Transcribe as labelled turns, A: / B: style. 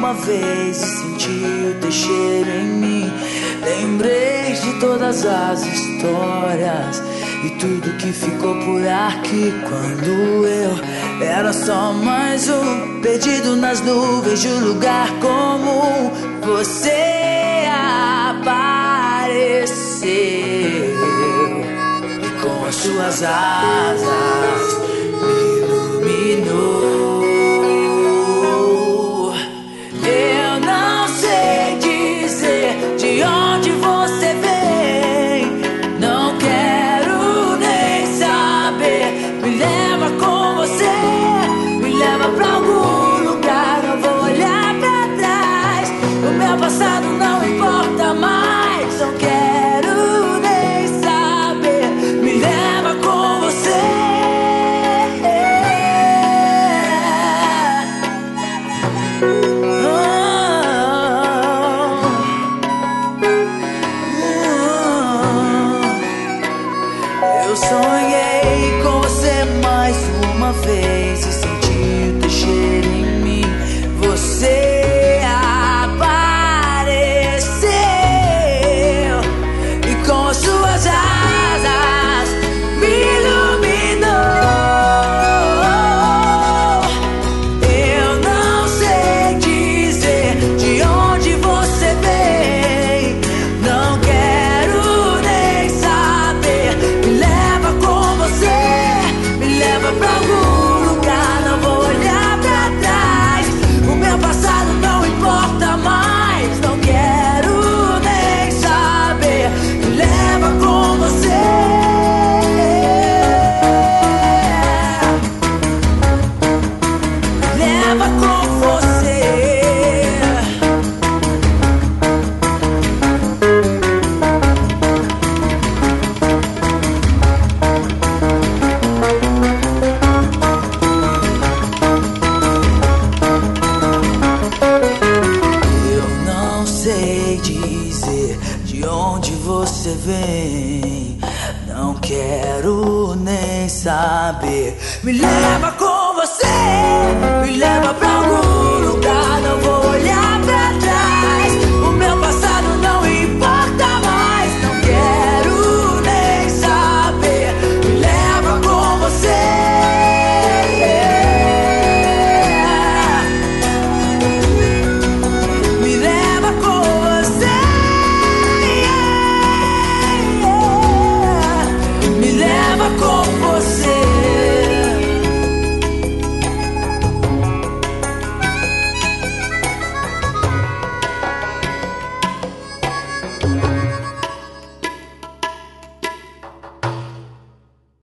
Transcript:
A: uma vez e senti o teu cheiro em mim. Lembrei de todas as histórias e tudo que ficou por aqui, quando eu era só mais um perdido nas nuvens de um lugar comum. Você apareceu e com as suas asas me iluminou. Eu não sei dizer de onde você vem, não quero nem saber. Me leva com você, me leva pra algum lugar. Não vou olhar pra trás, o meu passado não importa mais. Não quero nem saber, me leva com você. Eu sonhei com você mais uma vez e senti o teu cheiro em mim. Você apareceu e com as suas asas me iluminou. Eu não sei dizer de onde você vem, não quero nem saber. Me leva com você, me leva pra algum lugar. Não vou olhar pra trás, o meu passado não importa mais. Não quero nem saber, me leva com você. Leva com você. Eu não sei dizer de onde você vem, não quero nem saber. Me leva com você, me leva pra